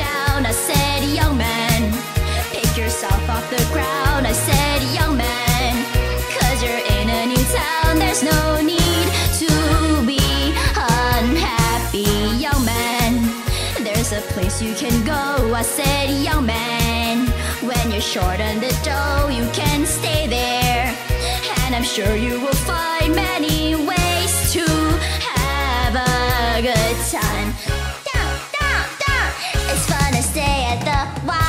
down. I said, young man, pick yourself off the ground. I said, young man, 'cause you're in a new town. There's no need to be unhappy, young man. There's a place you can go. I said, young man, when you're short on the dough, you can stay there, and I'm sure you will find many ways to have a good time. Down, down, down. It's fun to stay at the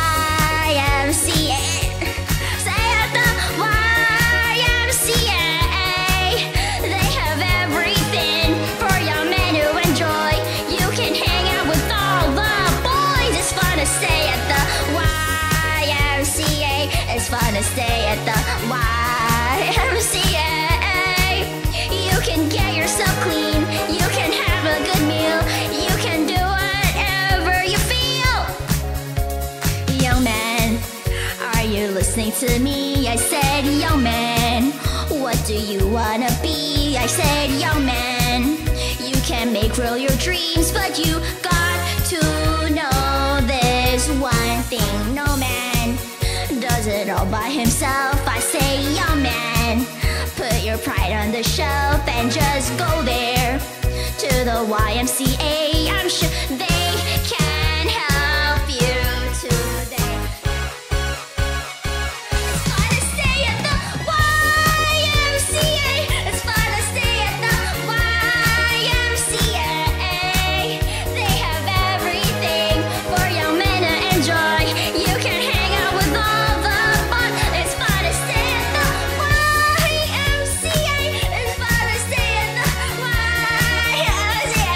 YMCA. Stay at the YMCA. They have everything for young men to enjoy. You can hang out with all the boys. It's fun to stay at the YMCA. It's fun to stay at the YMCA. You can get yourself clean. You can have a good meal. You can do whatever you feel. Young man, are you listening to me? I said, young man, what do you wanna be? I said, young man, you can make real your dreams, but you got to know this one thing. No man does it all by himself. I say, young man, put your pride on the shelf and just go there to the YMCA. I'm sure they can help you today. It's fun to stay at the YMCA. It's fun to stay at the YMCA. They have everything for young men to enjoy. You can hang out with all the fun. It's fun to stay at the YMCA. It's fun to stay at the YMCA.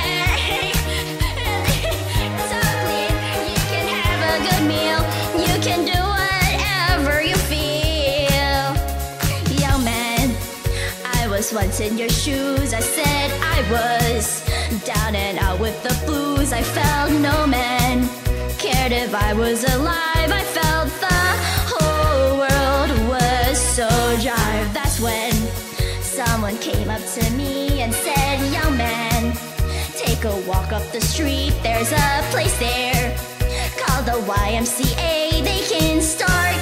So clean, you can have a good meal. You can do whatever you feel. Young man, I was once in your shoes. I said I was down and out with the blues. I felt no man cared if I was alive. I felt the whole world was so dry. That's when someone came up to me and said, young man, take a walk up the street. There's a place there called the YMCA. They can start